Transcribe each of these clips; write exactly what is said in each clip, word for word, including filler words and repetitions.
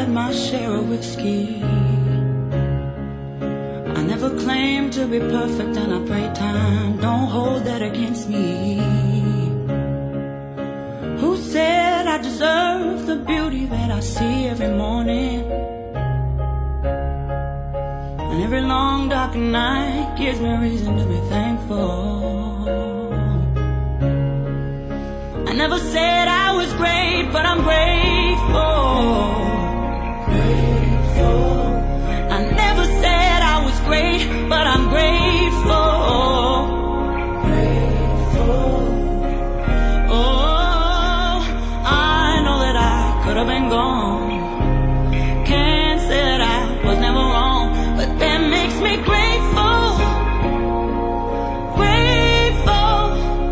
had my share of whiskey. I never claimed to be perfect, and I pray time don't hold that against me. Who said I deserve the beauty that I see every morning? And every long dark night gives me reason to be thankful. I never said I was great, but I'm grateful. Grateful. I never said I was great, but I'm grateful. Grateful. Oh, I know that I could have been gone. Can't say that I was never wrong, but that makes me grateful. Grateful.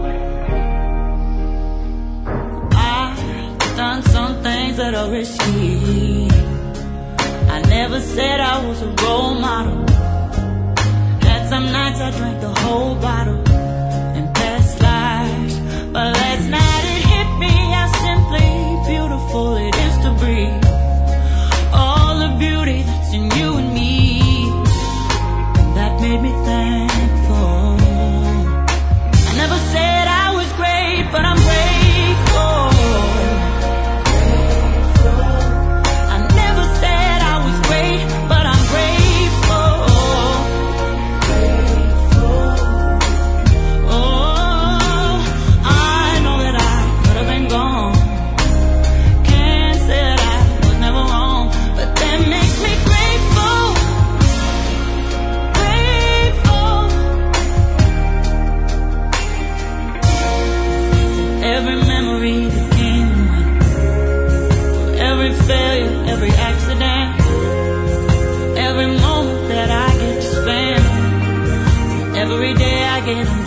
I've done some things that are risky. I never said I was a role model. Had some nights I drank the whole bottle in past lives, but last night it hit me how simply beautiful it is to breathe. All the beauty that's in you and me, that made me thankful. I never said I was great, but I'm grateful. I never said I was great, but I'm grateful. Oh, I know that I could have been gone. Can't say that I was never wrong, but that makes me grateful. Grateful. Every memory that came and went, for every failure, every accident, for every moment that I get to spend, for every day I get